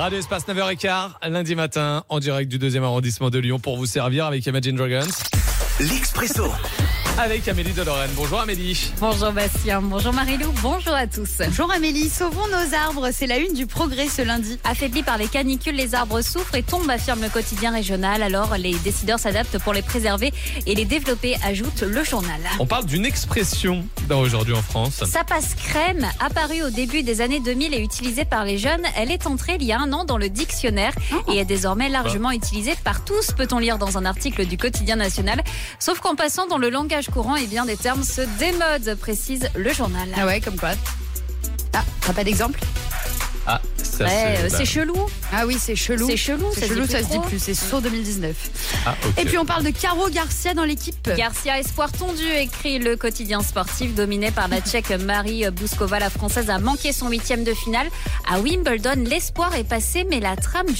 Radio Espace 9h15, lundi matin, en direct du 2e arrondissement de Lyon pour vous servir avec Imagine Dragons. L'Expresso. Avec Amélie de Lorraine. Bonjour Amélie. Bonjour Bastien, bonjour Marilou, bonjour à tous. Bonjour Amélie, sauvons nos arbres, c'est la une du Progrès ce lundi. Affaiblis par les canicules, les arbres souffrent et tombent, affirme le quotidien régional. Alors les décideurs s'adaptent pour les préserver et les développer, ajoute le journal. On parle d'une expression aujourd'hui en France. Ça passe crème, apparue au début des années 2000 et utilisée par les jeunes. Elle est entrée il y a un an dans le dictionnaire et est désormais largement utilisée par tous, peut-on lire dans un article du quotidien national. Sauf qu'en passant dans le langage courant, eh bien, des termes se démodent, précise le journal. Ah ouais, comme quoi? Ah, t'as pas d'exemple? Ah, ça c'est chelou. Ah oui, c'est chelou. C'est chelou, ça se dit plus, c'est sur 2019. Ah, okay. Et puis on parle de Caro Garcia dans l'équipe. Garcia, espoir tondu, écrit le quotidien sportif, dominé par la Tchèque Marie Bouskova. La Française a manqué son 8e de finale. À Wimbledon, l'espoir est passé, mais la trame